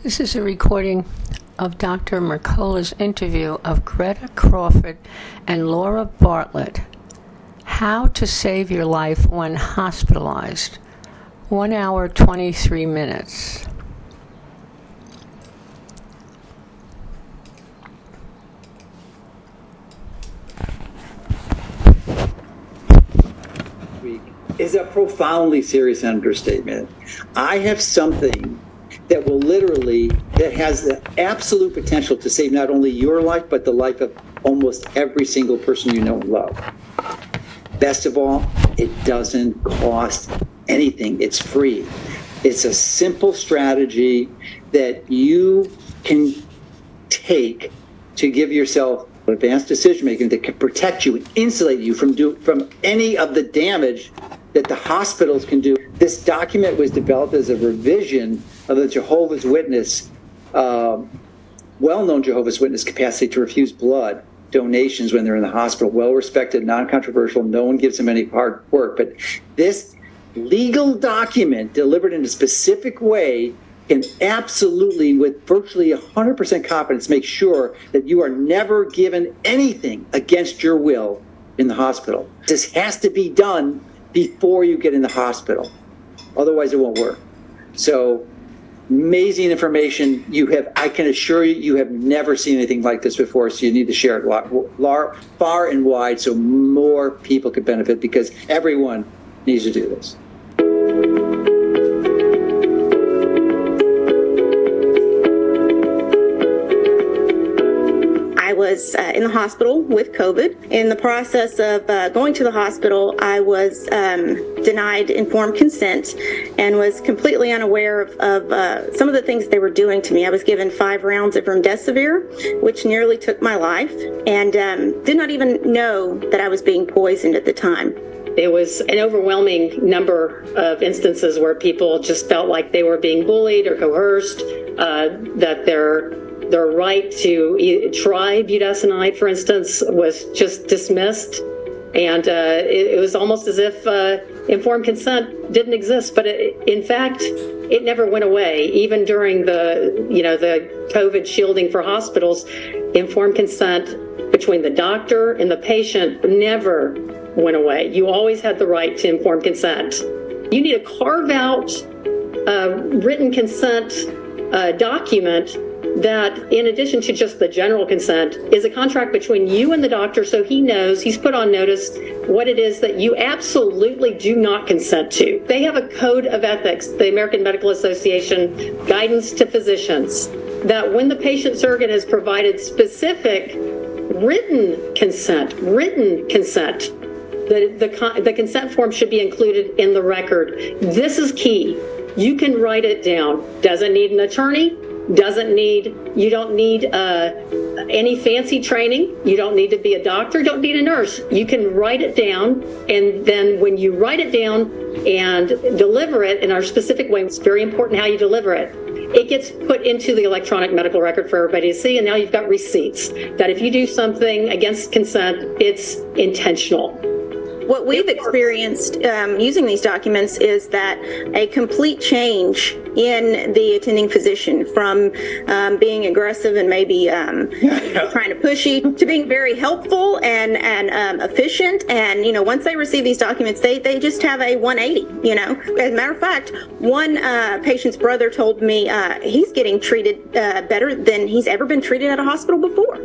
This is a recording of Dr. Mercola's interview of Greta Crawford and Laura Bartlett. How to save your life when hospitalized. 1 hour, 23 minutes. Is a profoundly serious understatement. I have something that will that has the absolute potential to save not only your life, but the life of almost every single person you know and love. Best of all, it doesn't cost anything. It's free. It's a simple strategy that you can take to give yourself advanced decision making that can protect you and insulate you from any of the damage that the hospitals can do. This document was developed as a revision of the Jehovah's Witness, well-known Jehovah's Witness capacity to refuse blood donations when they're in the hospital. Well-respected, non-controversial, no one gives them any hard work. But this legal document delivered in a specific way can absolutely, with virtually 100% confidence, make sure that you are never given anything against your will in the hospital. This has to be done before you get in the hospital. Otherwise, it won't work. So, amazing information. I can assure you, you have never seen anything like this before, so you need to share it far and wide so more people could benefit, because everyone needs to do this. I was in the hospital with COVID. In the process of going to the hospital, I was denied informed consent and was completely unaware of some of the things they were doing to me. I was given 5 rounds of remdesivir, which nearly took my life, and did not even know that I was being poisoned at the time. It was an overwhelming number of instances where people just felt like they were being bullied or coerced, that their right to try budesonide, for instance, was just dismissed. And it was almost as if informed consent didn't exist. But in fact, it never went away. Even during the COVID shielding for hospitals, informed consent between the doctor and the patient never went away. You always had the right to informed consent. You need to carve out a written consent document that, in addition to just the general consent, is a contract between you and the doctor, so he knows, he's put on notice what it is that you absolutely do not consent to. They have a code of ethics, the American Medical Association Guidance to Physicians, that when the patient surrogate has provided specific written consent, the consent form should be included in the record. This is key. You can write it down. Doesn't need an attorney. You don't need any fancy training. You don't need to be a doctor. Don't need a nurse. You can write it down, and then when you write it down and deliver it in our specific way, it's very important how you deliver it. It gets put into the electronic medical record for everybody to see, and now you've got receipts that if you do something against consent, it's intentional. What we've experienced using these documents is that a complete change in the attending physician from being aggressive and maybe trying to push you to being very helpful and efficient. And, once they receive these documents, they just have a 180, As a matter of fact, one patient's brother told me he's getting treated better than he's ever been treated at a hospital before.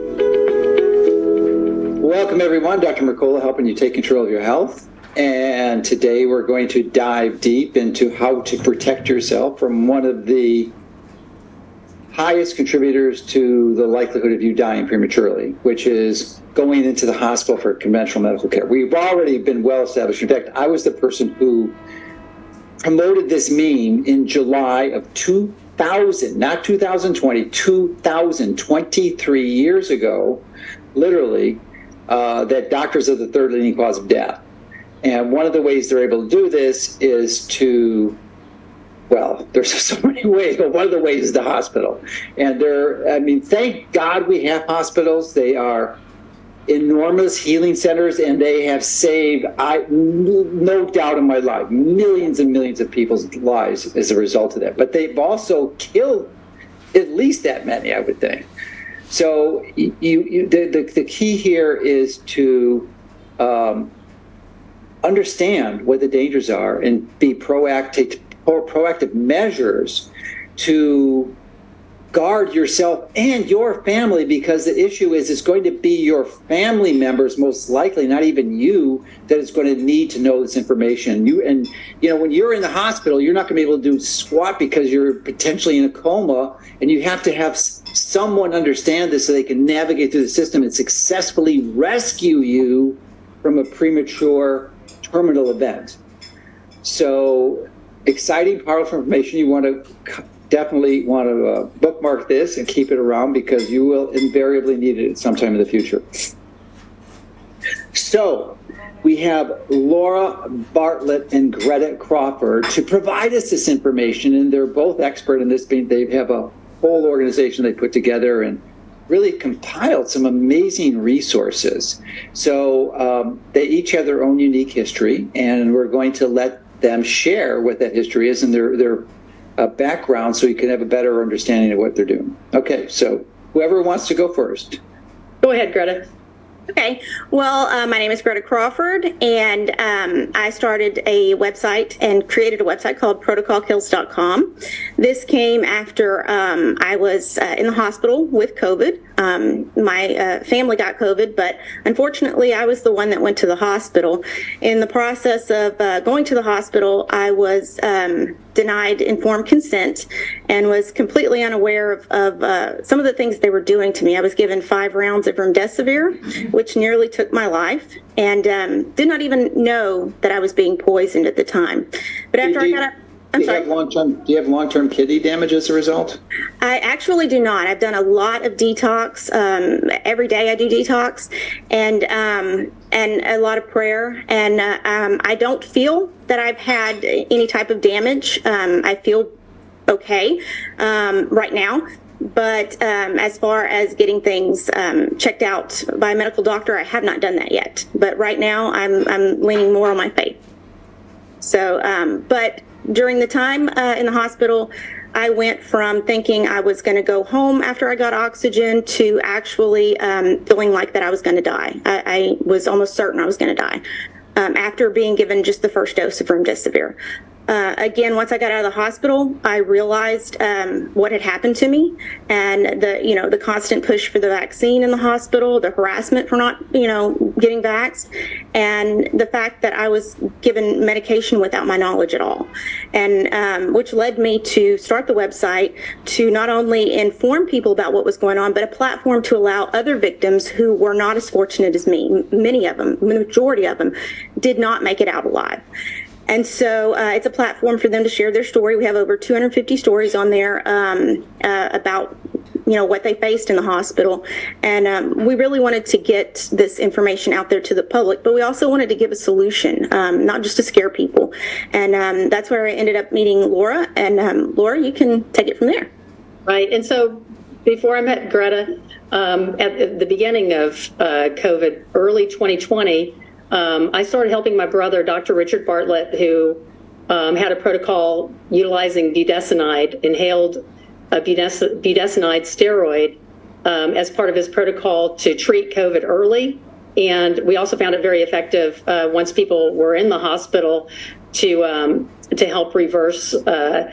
Welcome, everyone. Dr. Mercola helping you take control of your health. And today we're going to dive deep into how to protect yourself from one of the highest contributors to the likelihood of you dying prematurely, which is going into the hospital for conventional medical care. We've already been well established. In fact, I was the person who promoted this meme in July of 2000, not 2020, 2023 years ago, literally, that doctors are the third leading cause of death. And one of the ways they're able to do this is there's so many ways, but one of the ways is the hospital. And thank God we have hospitals. They are enormous healing centers, and they have saved, no doubt in my life, millions and millions of people's lives as a result of that. But they've also killed at least that many, I would think. So the key here is to understand what the dangers are and be proactive measures to guard yourself and your family, because the issue is it's going to be your family members, most likely, not even you, that is going to need to know this information. When you're in the hospital, you're not going to be able to do squat because you're potentially in a coma, and you have to have someone understand this so they can navigate through the system and successfully rescue you from a premature terminal event. So exciting, powerful information. You definitely want to bookmark this and keep it around, because you will invariably need it at some time in the future. So we have Laura Bartlett and Greta Crawford to provide us this information, and they're both expert in this. They have a whole organization they put together and really compiled some amazing resources. So they each have their own unique history, and we're going to let them share what that history is and their background, so you can have a better understanding of what they're doing. Okay, so whoever wants to go first. Go ahead, Greta. Okay. Well, my name is Greta Crawford, and I started a website and created a website called protocolkills.com. This came after I was in the hospital with COVID. My family got COVID, but unfortunately, I was the one that went to the hospital. In the process of going to the hospital, I was denied informed consent and was completely unaware of some of the things they were doing to me. I was given 5 rounds of remdesivir, which nearly took my life, and did not even know that I was being poisoned at the time. But after I got up, I'm sorry. Do you have long-term kidney damage as a result? I actually do not. I've done a lot of detox. Every day I do detox, and a lot of prayer. And I don't feel that I've had any type of damage. I feel okay right now. But as far as getting things checked out by a medical doctor, I have not done that yet. But right now I'm leaning more on my faith. So, but during the time in the hospital, I went from thinking I was going to go home after I got oxygen to actually feeling like that I was going to die. I was almost certain I was going to die after being given just the first dose of remdesivir. Again, once I got out of the hospital, I realized what had happened to me, and the constant push for the vaccine in the hospital, the harassment for not getting vaxxed, and the fact that I was given medication without my knowledge at all, and which led me to start the website to not only inform people about what was going on, but a platform to allow other victims who were not as fortunate as me. Many of them, the majority of them, did not make it out alive. And so it's a platform for them to share their story. We have over 250 stories on there about what they faced in the hospital. And we really wanted to get this information out there to the public, but we also wanted to give a solution, not just to scare people. And that's where I ended up meeting Laura. And Laura, you can take it from there. Right. And so before I met Greta, at the beginning of COVID, early 2020, I started helping my brother, Dr. Richard Bartlett, who had a protocol utilizing budesonide, inhaled budesonide steroid, as part of his protocol to treat COVID early. And we also found it very effective once people were in the hospital to help reverse the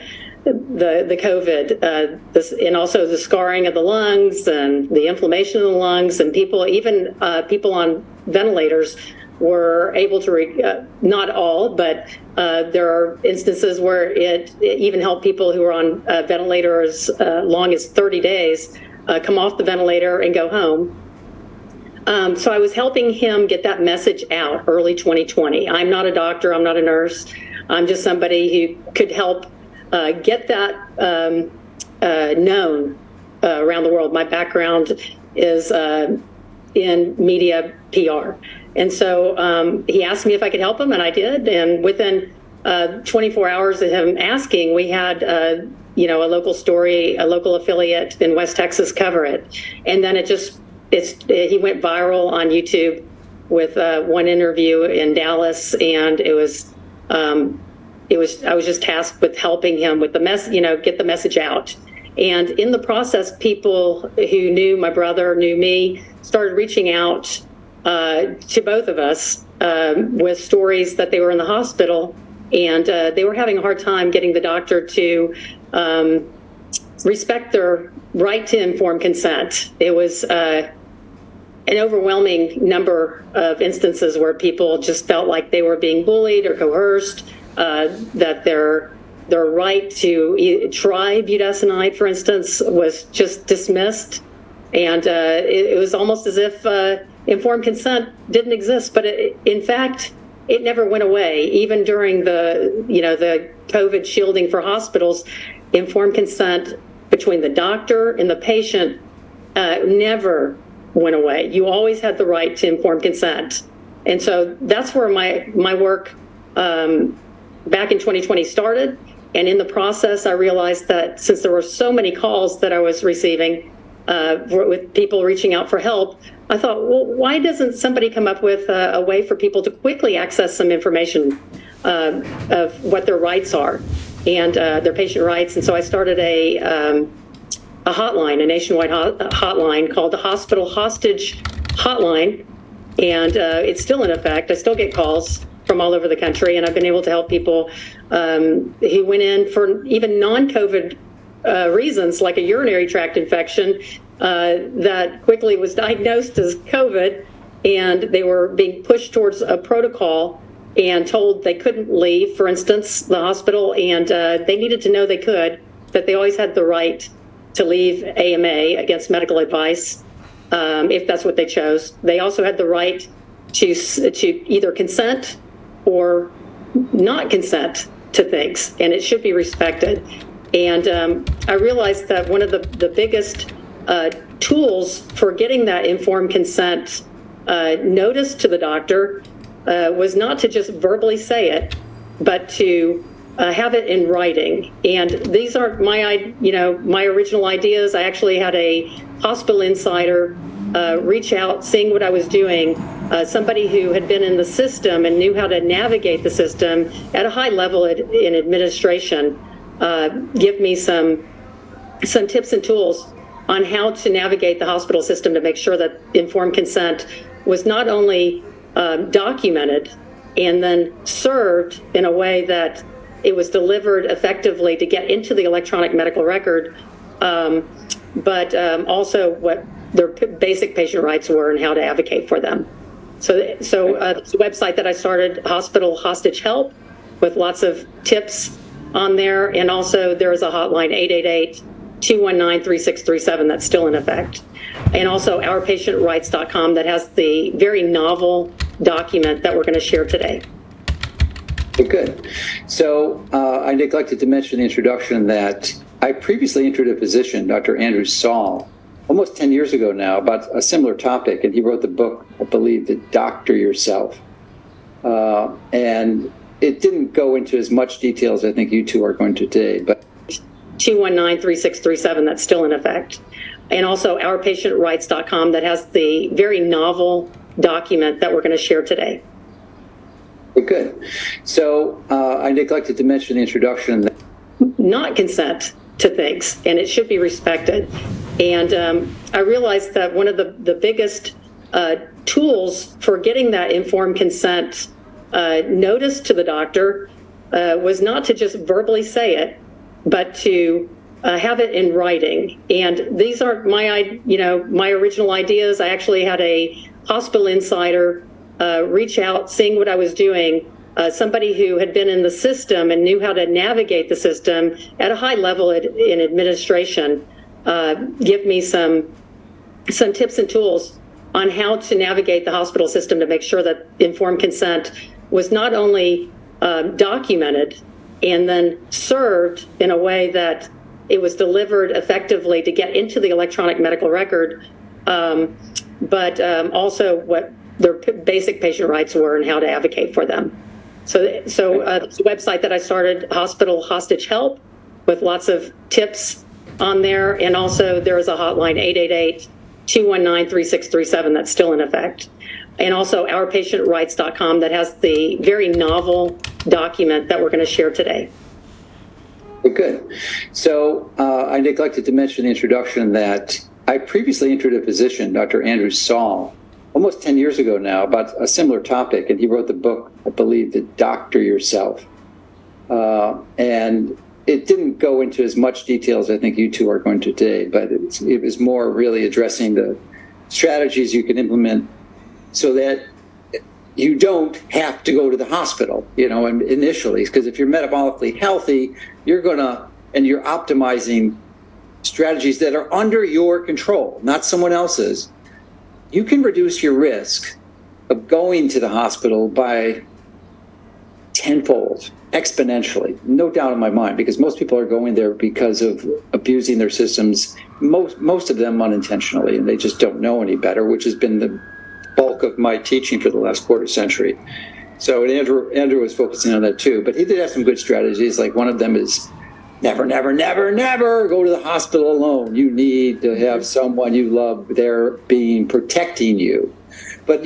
COVID, and also the scarring of the lungs and the inflammation of the lungs, and people on ventilators were able to, not all, but there are instances where it even helped people who are on ventilators long as 30 days come off the ventilator and go home. So I was helping him get that message out early 2020. I'm not a doctor, I'm not a nurse, I'm just somebody who could help get that known around the world. My background is in media PR. And so he asked me if I could help him, and I did. And within 24 hours of him asking, we had a local story, a local affiliate in West Texas cover it. And then he went viral on YouTube with one interview in Dallas, and I was just tasked with helping him with the get the message out. And in the process, people who knew my brother, knew me, started reaching out to both of us with stories that they were in the hospital and they were having a hard time getting the doctor to respect their right to informed consent. It was an overwhelming number of instances where people just felt like they were being bullied or coerced, that their right to try budesonide, for instance, was just dismissed. And it was almost as if informed consent didn't exist. But in fact, it never went away. Even during the COVID shielding for hospitals, informed consent between the doctor and the patient never went away. You always had the right to informed consent. And so that's where my work back in 2020 started. And in the process, I realized that since there were so many calls that I was receiving with people reaching out for help, I thought, well, why doesn't somebody come up with a way for people to quickly access some information of what their rights are and their patient rights? And so I started a hotline, a nationwide hotline called the Hospital Hostage Hotline. And it's still in effect. I still get calls from all over the country, and I've been able to help people who went in for even non-COVID reasons, like a urinary tract infection that quickly was diagnosed as COVID, and they were being pushed towards a protocol and told they couldn't leave, for instance, the hospital, and they needed to know they could, that they always had the right to leave AMA against medical advice if that's what they chose. They also had the right to either consent or not consent to things, and it should be respected. And I realized that one of the biggest tools for getting that informed consent notice to the doctor was not to just verbally say it, but to have it in writing. And these aren't my original ideas. I actually had a hospital insider reach out, seeing what I was doing, somebody who had been in the system and knew how to navigate the system at a high level in administration, give me some tips and tools on how to navigate the hospital system to make sure that informed consent was not only documented and then served in a way that it was delivered effectively to get into the electronic medical record, but also what their basic patient rights were and how to advocate for them. So it's a website that I started, Hospital Hostage Help, with lots of tips on there. And also there is a hotline, 888-219-3637, that's still in effect. And also ourpatientrights.com that has the very novel document that we're going to share today. Good. So I neglected to mention in the introduction that I previously interviewed a physician, Dr. Andrew Saul, almost 10 years ago now, about a similar topic. And he wrote the book, I believe, The Doctor Yourself. And it didn't go into as much detail as I think you two are going to today. But 219-3637, that's still in effect. And also ourpatientrights.com that has the very novel document that we're going to share today. Good. So I neglected to mention in the introduction that not consent to things, and it should be respected. And I realized that one of the biggest tools for getting that informed consent notice to the doctor was not to just verbally say it, but to have it in writing. And these aren't my original ideas. I actually had a hospital insider reach out, seeing what I was doing, somebody who had been in the system and knew how to navigate the system at a high level in administration, give me some tips and tools on how to navigate the hospital system to make sure that informed consent was not only documented and then served in a way that it was delivered effectively to get into the electronic medical record, but also what their basic patient rights were and how to advocate for them. So it's a website that I started, Hospital Hostage Help, with lots of tips on there. And also there is a hotline, 888-219-3637, that's still in effect. And also ourpatientrights.com that has the very novel document that we're going to share today. Good. So I neglected to mention in the introduction that I previously interviewed a physician, Dr. Andrew Saul, almost 10 years ago now, about a similar topic, and he wrote the book, I believe, The Doctor Yourself. And it didn't go into as much detail as I think you two are going to today, but it was more really addressing the strategies you can implement so that you don't have to go to the hospital, initially, because if you're metabolically healthy, you're optimizing strategies that are under your control, not someone else's. You can reduce your risk of going to the hospital by tenfold, exponentially, no doubt in my mind, because most people are going there because of abusing their systems, most of them unintentionally, and they just don't know any better, which has been the bulk of my teaching for the last quarter century. So Andrew was focusing on that too, but he did have some good strategies. Like one of them is never, never, never, never go to the hospital alone. You need to have someone you love there protecting you. But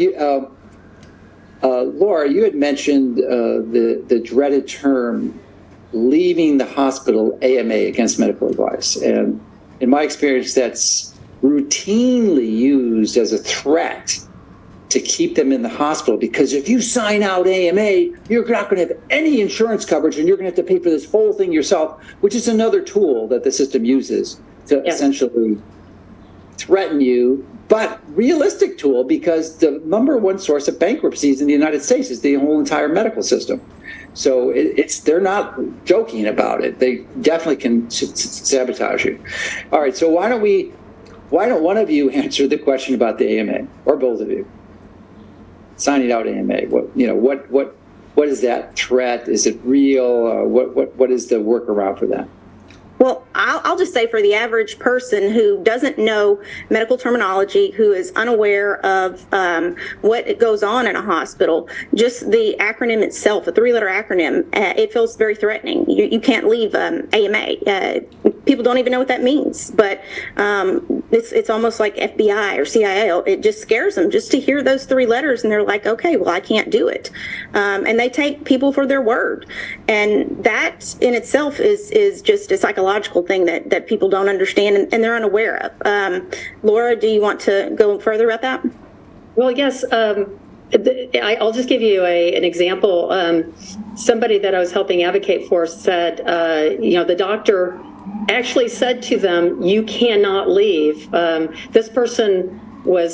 Laura, you had mentioned the dreaded term leaving the hospital AMA, against medical advice. And in my experience, that's routinely used as a threat to keep them in the hospital, because if you sign out AMA, you're not going to have any insurance coverage and you're going to have to pay for this whole thing yourself, which is another tool that the system uses to essentially threaten you, but realistic tool, because the number one source of bankruptcies in the United States is the whole entire medical system. So they're not joking about it. They definitely can sabotage you. All right, so why don't one of you answer the question about the AMA, or both of you? Signing out AMA. What is that threat? Is it real? What is the workaround for that? Well, I'll just say, for the average person who doesn't know medical terminology, who is unaware of what goes on in a hospital, just the acronym itself, a 3-letter acronym, it feels very threatening. You can't leave AMA. People don't even know what that means, but it's almost like FBI or CIA. It just scares them just to hear those 3 letters, and they're like, okay, well, I can't do it. And they take people for their word. And that in itself is just a psychological thing that people don't understand and they're unaware of. Laura, do you want to go further about that? Well, yes. I'll just give you an example. Somebody that I was helping advocate for said, the doctor actually said to them, you cannot leave. This person was,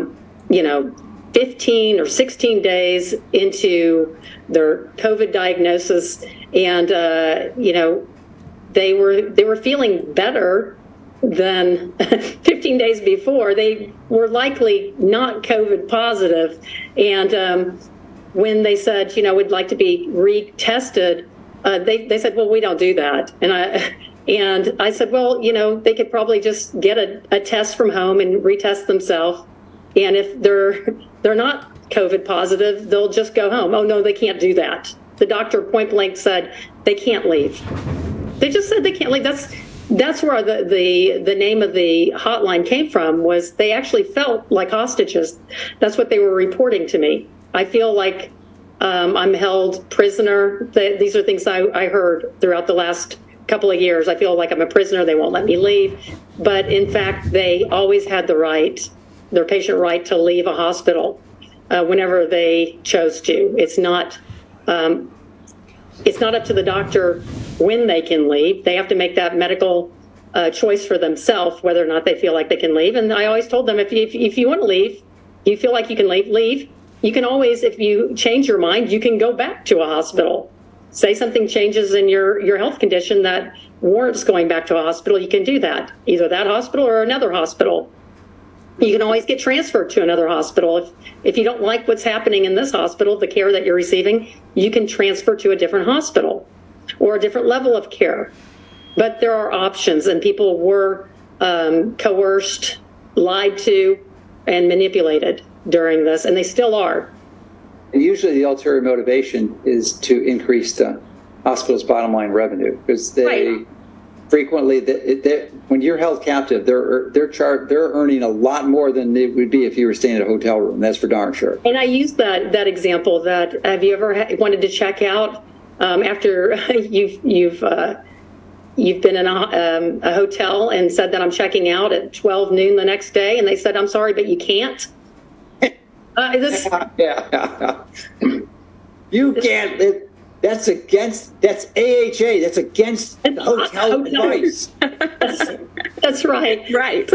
15 or 16 days into their COVID diagnosis, and, they were feeling better than 15 days before. They were likely not COVID positive. And when they said, we'd like to be retested, they said, well, we don't do that. And I said, well, they could probably just get a test from home and retest themselves. And if they're not COVID positive, they'll just go home. Oh, no, they can't do that. The doctor point blank said they can't leave. They just said they can't leave. That's where the name of the hotline came from, was they actually felt like hostages. That's what they were reporting to me. I feel like I'm held prisoner. These are things I heard throughout the last couple of years. I feel like I'm a prisoner. They won't let me leave. But in fact, they always had their patient right to leave a hospital whenever they chose to. It's not up to the doctor when they can leave. They have to make that medical choice for themselves, whether or not they feel like they can leave. And I always told them, if you want to leave, you feel like you can leave. You can always, if you change your mind, you can go back to a hospital. Say something changes in your health condition that warrants going back to a hospital, you can do that, either that hospital or another hospital. You can always get transferred to another hospital. If you don't like what's happening in this hospital, the care that you're receiving, you can transfer to a different hospital or a different level of care. But there are options, and people were coerced, lied to, and manipulated during this, and they still are. And usually the ulterior motivation is to increase the hospital's bottom line revenue, because they frequently, when you're held captive, they're earning a lot more than it would be if you were staying in a hotel room. That's for darn sure. And I use that example. That have you ever wanted to check out after you've you've been in a hotel and said that I'm checking out at 12 noon the next day, and they said, I'm sorry, but you can't. Yeah. You can't. That's AHA. That's against the hotel advice. That's right. Right.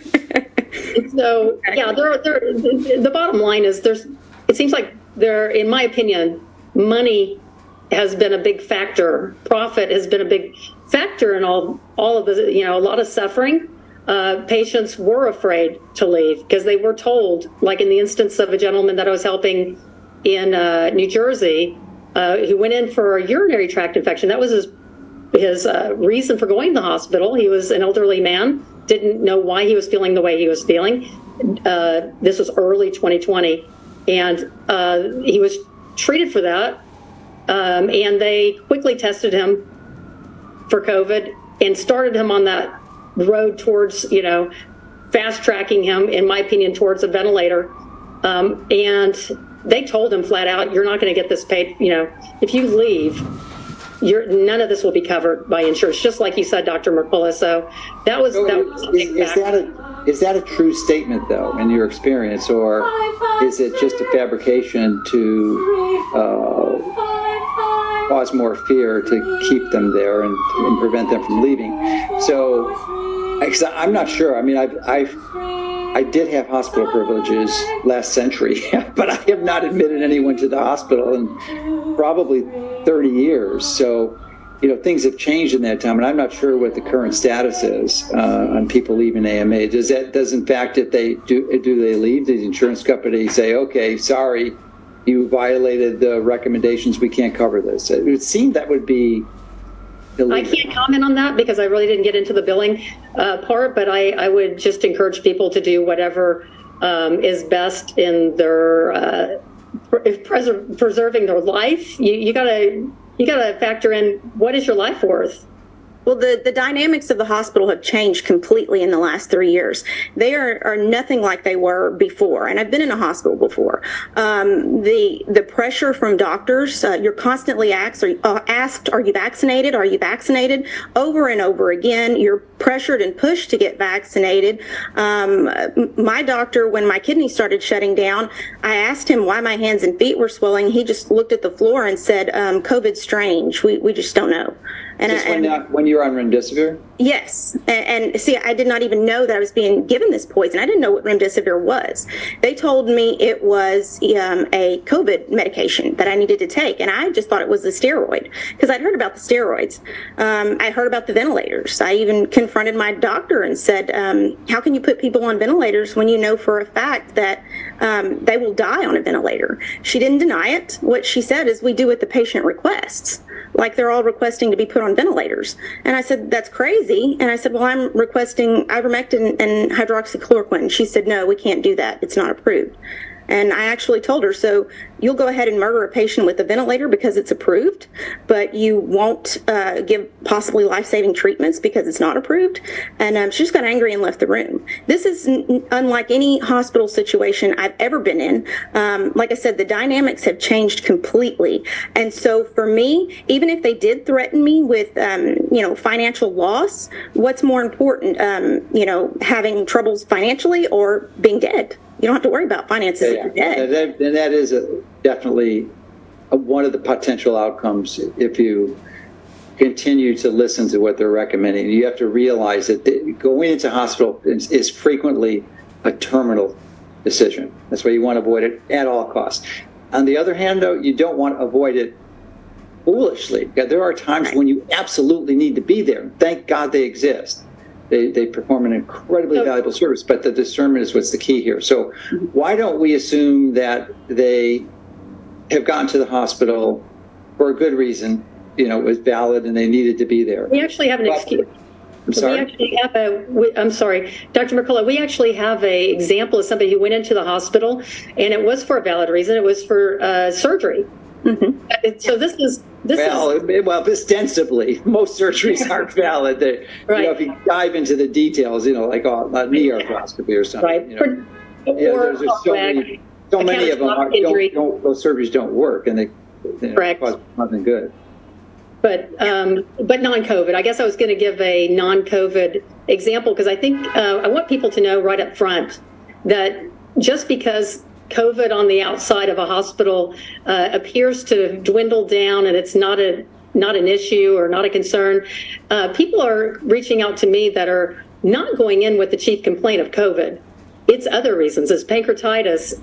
So, yeah, the bottom line is it seems like in my opinion, money has been a big factor. Profit has been a big factor in all of the, a lot of suffering. Patients were afraid to leave because they were told, like in the instance of a gentleman that I was helping in New Jersey, who went in for a urinary tract infection. That was his reason for going to the hospital. He was an elderly man, didn't know why he was feeling the way he was feeling. This was early 2020, and he was treated for that. And they quickly tested him for COVID and started him on that road towards, fast tracking him, in my opinion, towards a ventilator. And they told him flat out, you're not going to get this paid. If you leave, none of this will be covered by insurance, just like you said, Dr. Mercola. So that was a big factor. Is that a true statement, though, in your experience, or is it just a fabrication to cause more fear to keep them there and prevent them from leaving? So, I'm not sure. I mean, I did have hospital privileges last century, but I have not admitted anyone to the hospital in probably 30 years. So, things have changed in that time, and I'm not sure what the current status is on people leaving AMA. Does in fact, if they do they leave, the insurance company say, okay, sorry, you violated the recommendations, we can't cover this? It would seem that would be illegal. I can't comment on that because I really didn't get into the billing part, but I would just encourage people to do whatever is best in their preserving their life. You gotta factor in, what is your life worth? Well, the dynamics of the hospital have changed completely in the last 3 years. They are nothing like they were before, and I've been in a hospital before. The pressure from doctors, you're constantly asked, are you vaccinated? Are you vaccinated? Over and over again, you're pressured and pushed to get vaccinated. My doctor, when my kidney started shutting down, I asked him why my hands and feet were swelling. He just looked at the floor and said, COVID's strange. We just don't know. And when you're on remdesivir? Yes. And see, I did not even know that I was being given this poison. I didn't know what remdesivir was. They told me it was a COVID medication that I needed to take, and I just thought it was a steroid because I'd heard about the steroids. I heard about the ventilators. I even confronted my doctor and said, how can you put people on ventilators when you know for a fact that they will die on a ventilator? She didn't deny it. What she said is, we do what the patient requests. Like they're all requesting to be put on ventilators. And I said, that's crazy. And I said, well, I'm requesting ivermectin and hydroxychloroquine. She said, no, we can't do that. It's not approved. And I actually told her, so you'll go ahead and murder a patient with a ventilator because it's approved, but you won't give possibly life-saving treatments because it's not approved. And she just got angry and left the room. This is unlike any hospital situation I've ever been in. Like I said, the dynamics have changed completely. And so for me, even if they did threaten me with, financial loss, what's more important, having troubles financially or being dead? You don't have to worry about finances if you're dead. And that is definitely one of the potential outcomes if you continue to listen to what they're recommending. You have to realize that going into hospital is frequently a terminal decision. That's why you want to avoid it at all costs. On the other hand, though, you don't want to avoid it foolishly. There are times when you absolutely need to be there. Thank God they exist. They perform an incredibly valuable service, but the discernment is what's the key here. So why don't we assume that they have gone to the hospital for a good reason, it was valid and they needed to be there? We actually have an excuse. I'm sorry? I'm sorry, Dr. Mercola, we actually have an example of somebody who went into the hospital, and it was for a valid reason. It was for surgery. Mm-hmm. So this is ostensibly, most surgeries aren't valid. Right. If you dive into the details, like knee arthroscopy or something. Right. There's so many of them. Those surgeries don't work, and they cause nothing good. but non-COVID. I guess I was going to give a non-COVID example because I think I want people to know right up front that just because COVID on the outside of a hospital appears to dwindle down and it's not an issue or not a concern, people are reaching out to me that are not going in with the chief complaint of COVID. It's other reasons. It's pancreatitis.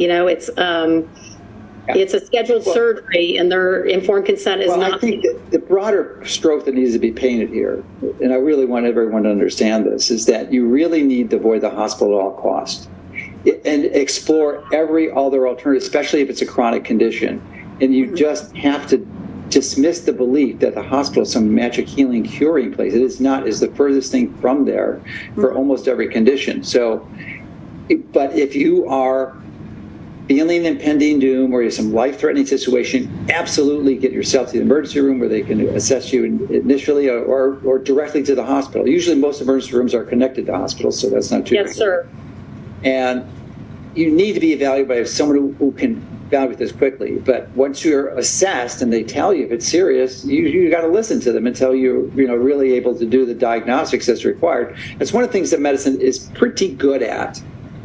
It's a scheduled surgery, and their informed consent is not. I think the broader stroke that needs to be painted here, and I really want everyone to understand this, is that you really need to avoid the hospital at all costs and explore every other alternative, especially if it's a chronic condition. And you just have to dismiss the belief that the hospital is some magic healing, curing place. It is not. It's the furthest thing from there for almost every condition. So, but if you are feeling impending doom or you have some life-threatening situation, absolutely get yourself to the emergency room where they can assess you initially or directly to the hospital. Usually most emergency rooms are connected to hospitals, so that's not too big. Yes, sir. And you need to be evaluated by someone who can evaluate this quickly. But once you're assessed and they tell you if it's serious, you got to listen to them until you're really able to do the diagnostics that's required. That's one of the things that medicine is pretty good at.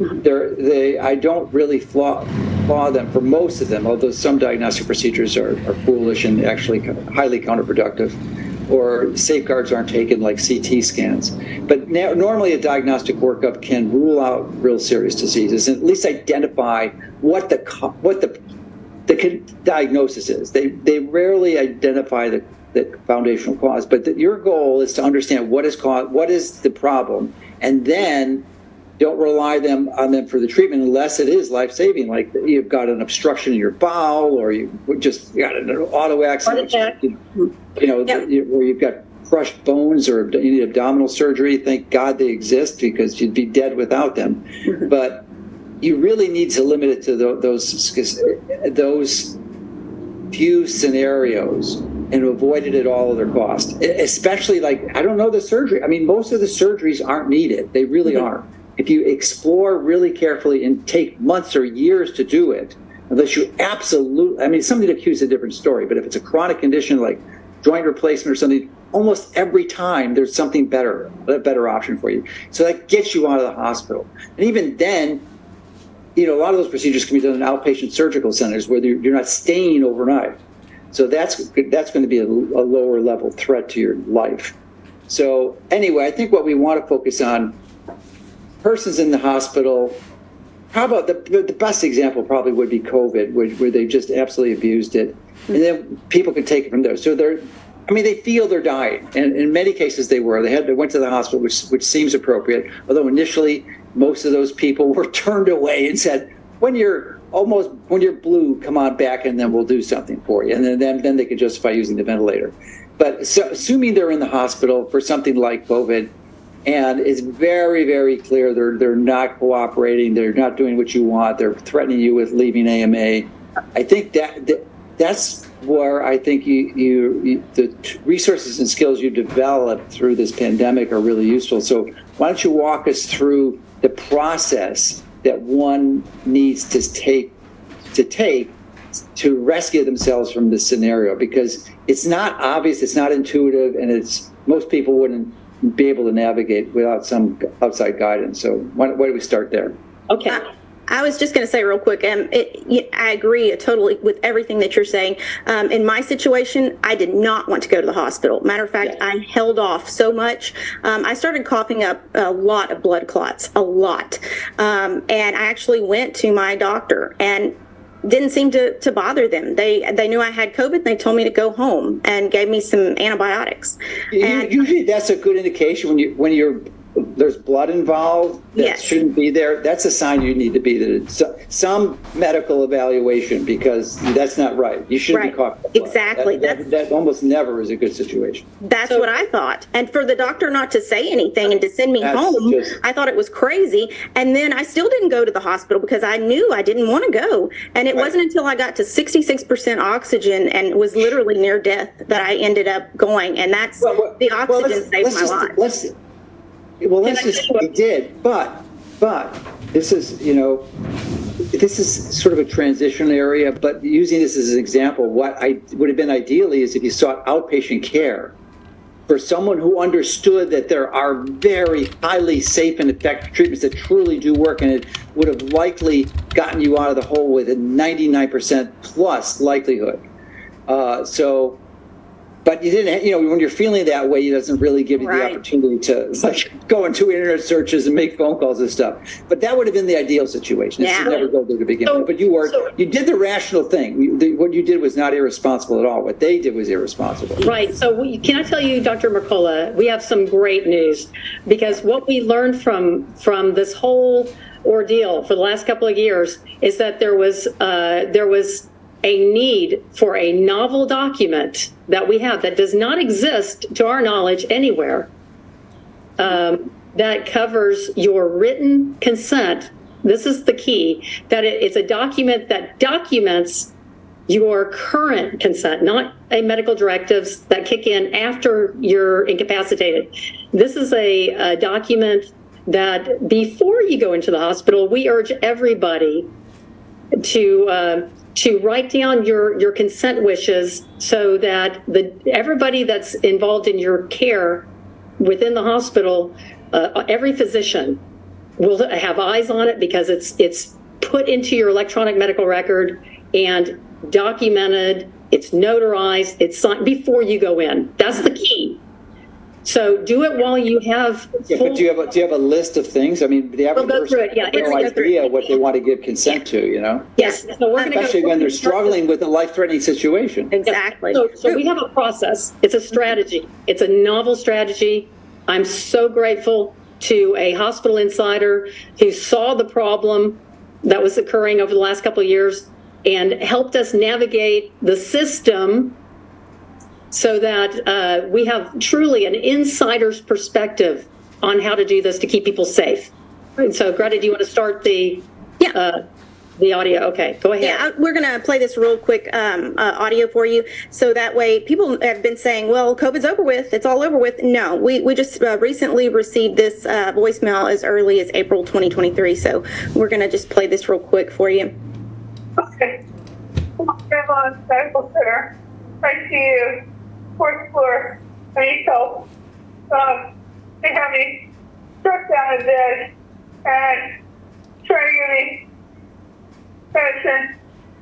I don't really flaw them for most of them, although some diagnostic procedures are foolish and actually highly counterproductive, or safeguards aren't taken like CT scans. But normally a diagnostic workup can rule out real serious diseases and at least identify what the diagnosis is. They rarely identify the foundational cause, but your goal is to understand what is the problem, and then don't rely on them for the treatment unless it is life-saving, like you've got an obstruction in your bowel or you just got an auto accident, where you've got crushed bones or you need abdominal surgery. Thank God they exist because you'd be dead without them. But you really need to limit it to those few scenarios and avoid it at all other cost, especially I don't know the surgery. I mean, most of the surgeries aren't needed. They really aren't. If you explore really carefully and take months or years to do it, unless you something acute is a different story, but if it's a chronic condition like joint replacement or something, almost every time there's something better, a better option for you. So that gets you out of the hospital. And even then, a lot of those procedures can be done in outpatient surgical centers where you're not staying overnight. So that's going to be a lower level threat to your life. So anyway, I think what we want to focus on, persons in the hospital, how about the best example probably would be COVID, where they just absolutely abused it. And then people can take it from there. So they feel they're dying. And in many cases they were. They went to the hospital, which seems appropriate. Although initially most of those people were turned away and said, when you're blue, come on back and then we'll do something for you. And then they could justify using the ventilator. But so, assuming they're in the hospital for something like COVID, and it's very, very clear they're not cooperating, they're not doing what you want, they're threatening you with leaving AMA. I think that's where I think the resources and skills you develop through this pandemic are really useful. So why don't you walk us through the process that one needs to take to rescue themselves from this scenario? Because it's not obvious, it's not intuitive, and most people wouldn't be able to navigate without some outside guidance. So why do we start there? Okay. I was just going to say real quick, I agree totally with everything that you're saying. In my situation, I did not want to go to the hospital. Matter of fact, I held off so much. I started coughing up a lot of blood clots, a lot. And I actually went to my doctor and didn't seem to bother them. They knew I had COVID. They told me to go home and gave me some antibiotics. Usually that's a good indication when there's blood involved that shouldn't be there. That's a sign you need to be there. Some medical evaluation, because that's not right. You shouldn't be coughing blood. Exactly. That almost never is a good situation. That's what I thought. And for the doctor not to say anything and to send me home, I thought it was crazy. And then I still didn't go to the hospital because I knew I didn't want to go. And it wasn't until I got to 66% oxygen and was literally near death that I ended up going. And that's the oxygen saved my life. Well, let's just say he did, but this is, this is sort of a transition area, but using this as an example, what I would have been ideally is if you sought outpatient care for someone who understood that there are very highly safe and effective treatments that truly do work, and it would have likely gotten you out of the hole with a 99% plus likelihood. But you didn't, when you're feeling that way, it doesn't really give you the opportunity to go into internet searches and make phone calls and stuff. But that would have been the ideal situation. This should never go there to begin with. But you did the rational thing. What you did was not irresponsible at all. What they did was irresponsible. Right. So can I tell you, Dr. Mercola, we have some great news, because what we learned from this whole ordeal for the last couple of years is that there was a need for a novel document that we have that does not exist, to our knowledge, anywhere, that covers your written consent. This is the key, that it's a document that documents your current consent, not a medical directives that kick in after you're incapacitated. This is a document that before you go into the hospital, we urge everybody to write down your consent wishes, so that everybody that's involved in your care within the hospital, every physician will have eyes on it, because it's put into your electronic medical record and documented, it's notarized, it's signed before you go in. That's the key. So do it while you have. But do you have a list of things? I mean, the average person has no idea what they want to give consent to. Yes. So we're especially when they're struggling with a life-threatening situation. Exactly. So we have a process. It's a strategy. It's a novel strategy. I'm so grateful to a hospital insider who saw the problem that was occurring over the last couple of years and helped us navigate the system, so that we have truly an insider's perspective on how to do this to keep people safe. So, Greta, do you want to start the audio? Okay, go ahead. Yeah, we're going to play this real quick audio for you, so that way people have been saying, well, COVID's over with, it's all over with. No, we just recently received this voicemail as early as April 2023, so we're going to just play this real quick for you. Okay. I'm on medical center. I see you. 4th floor. I need help. They have me struck down in bed and trying to give me medicine,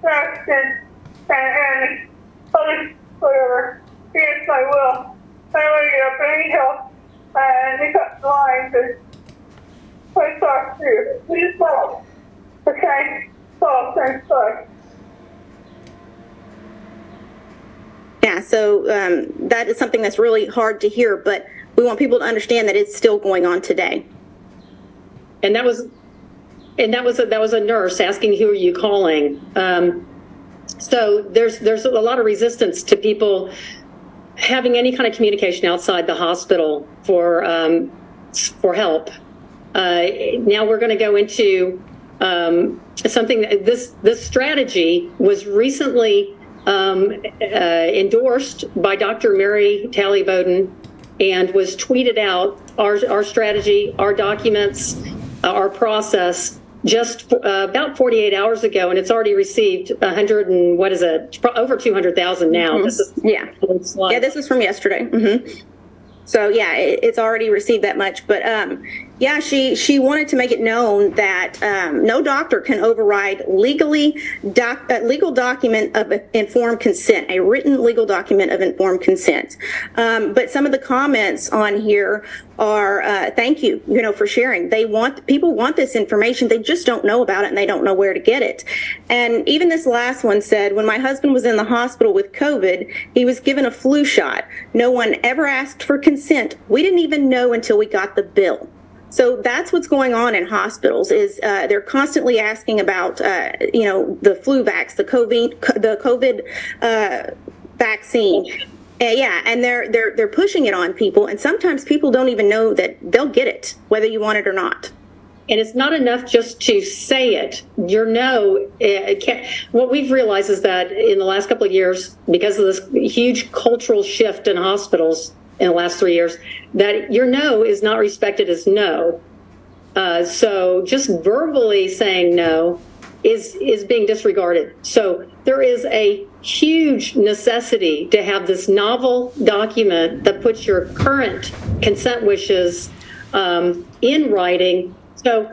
and other whatever against my will. I don't want to get up. I need help. And they cut the lines, and I talk to you. We just talk. Okay? Oh, thanks. Bye. Yeah, so that is something that's really hard to hear, but we want people to understand that it's still going on today. And that was a nurse asking, who are you calling? So there's a lot of resistance to people having any kind of communication outside the hospital for help. Now we're going to go into something. This strategy was recently endorsed by Dr. Mary Talley Bowden and was tweeted out. Our strategy, our documents, our process, just about 48 hours ago, and it's already received over 200,000 now. Mm-hmm. This is this was from yesterday. Mm-hmm. So yeah, it's already received that much. But she wanted to make it known that no doctor can override legal document of informed consent, a written legal document of informed consent. But some of the comments on here are thank you, for sharing. People want this information. They just don't know about it, and they don't know where to get it. And even this last one said, when my husband was in the hospital with COVID, he was given a flu shot. No one ever asked for consent. We didn't even know until we got the bill. So that's what's going on in hospitals. Is they're constantly asking about the flu vax, the COVID vaccine. And they're pushing it on people, and sometimes people don't even know that they'll get it, whether you want it or not. And it's not enough just to say it. What we've realized is that in the last couple of years, because of this huge cultural shift in hospitals in the last 3 years, that your no is not respected as no. So just verbally saying no is being disregarded. So there is a huge necessity to have this novel document that puts your current consent wishes in writing. So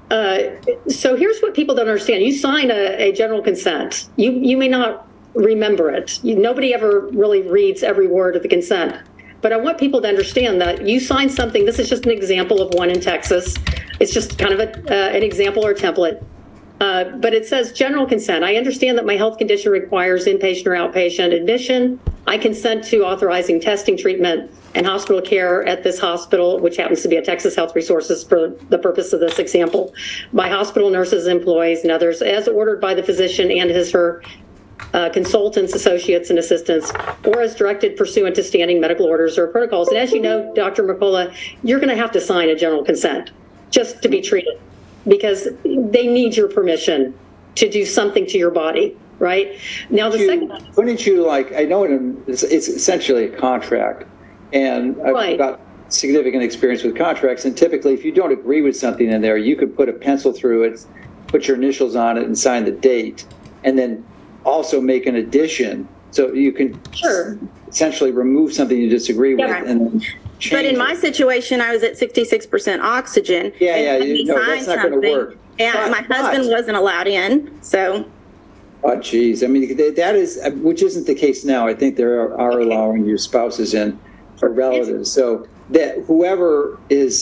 here's what people don't understand. You sign a general consent. You may not remember it. Nobody ever really reads every word of the consent. But I want people to understand that you sign something. This is just an example of one in Texas. It's just kind of an example or a template. But it says general consent. I understand that my health condition requires inpatient or outpatient admission. I consent to authorizing testing, treatment, and hospital care at this hospital, which happens to be a Texas Health Resources for the purpose of this example, by hospital nurses, employees, and others, as ordered by the physician and her consultants, associates, and assistants, or as directed pursuant to standing medical orders or protocols. And as you know, Dr. Mercola, you're going to have to sign a general consent just to be treated, because they need your permission to do something to your body, right? Now, the second... Wouldn't you like, I know it's essentially a contract, and I've got significant experience with contracts, and typically if you don't agree with something in there, you could put a pencil through it, put your initials on it, and sign the date, and then also make an addition, so you can essentially remove something you disagree with and change. But in my situation, I was at 66% oxygen. That's not going to work. And my husband wasn't allowed in, so. Oh, geez. I mean, that is, which isn't the case now. I think they are allowing your spouses in or relatives. So that whoever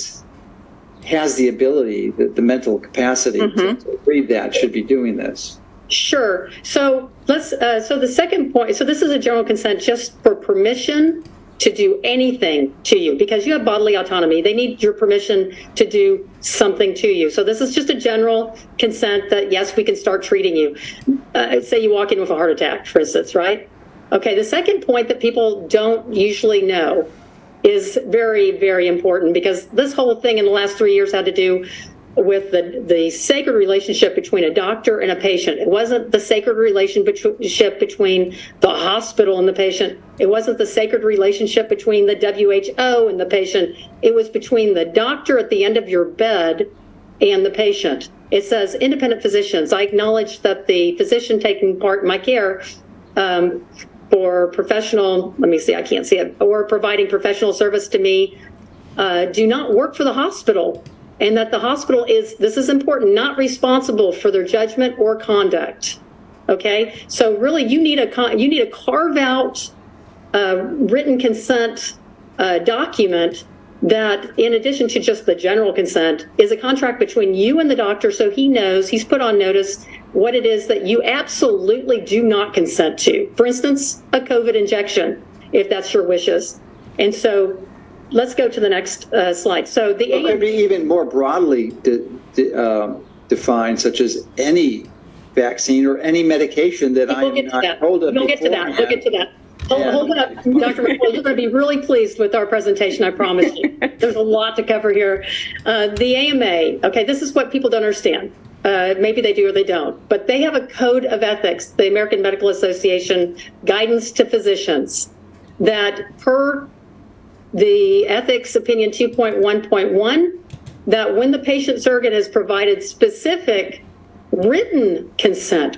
has the ability, the mental capacity to read that should be doing this. Sure. So so the second point, so this is a general consent just for permission to do anything to you, because you have bodily autonomy. They need your permission to do something to you. So this is just a general consent that, yes, we can start treating you. Say you walk in with a heart attack, for instance, right? Okay, the second point that people don't usually know is very, very important, because this whole thing in the last 3 years had to do with the sacred relationship between a doctor and a patient. It wasn't the sacred relationship between the hospital and the patient. It wasn't the sacred relationship between the WHO and the patient. It was between the doctor at the end of your bed and the patient. It says independent physicians. I acknowledge that the physician taking part in my care for professional, let me see, I can't see it, or providing professional service to me, do not work for the hospital. And that the hospital is, this is important, not responsible for their judgment or conduct. Okay, so really, you need a carve out written consent document that, in addition to just the general consent, is a contract between you and the doctor, so he knows, he's put on notice what it is that you absolutely do not consent to. For instance, a COVID injection, if that's your wishes. And so let's go to the next slide. So the it could be even more broadly defined, such as any vaccine or any medication that I'm not told of. We'll get to that. We'll get to that. Hold it up, Dr. McCoy. You're going to be really pleased with our presentation, I promise you. There's a lot to cover here. The AMA, okay, this is what people don't understand. Maybe they do or they don't, but they have a code of ethics, the American Medical Association guidance to physicians, that per the ethics opinion 2.1.1, that when the patient surrogate has provided specific written consent,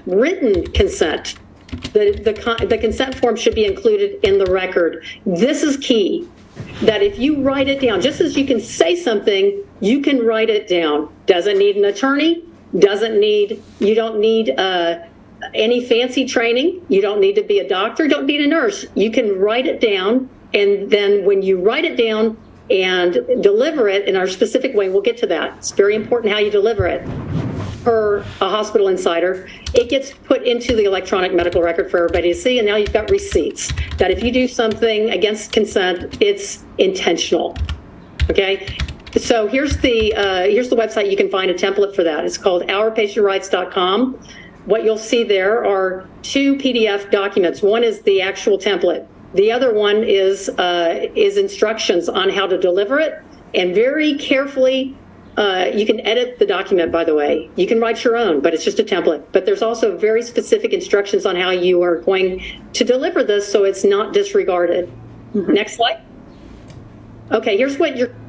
the consent form should be included in the record. This is key, that if you write it down, just as you can say something, you can write it down. Doesn't need an attorney, you don't need any fancy training, you don't need to be a doctor, don't need a nurse. You can write it down. And then when you write it down and deliver it in our specific way, we'll get to that. It's very important how you deliver it. Per a hospital insider, it gets put into the electronic medical record for everybody to see, and now you've got receipts that if you do something against consent, it's intentional. Okay? So here's the website. You can find a template for that. It's called ourpatientrights.com. What you'll see there are 2 PDF documents. One is the actual template. The other one is instructions on how to deliver it, and very carefully, you can edit the document, by the way. You can write your own, but it's just a template. But there's also very specific instructions on how you are going to deliver this so it's not disregarded. Next slide. Okay, here's what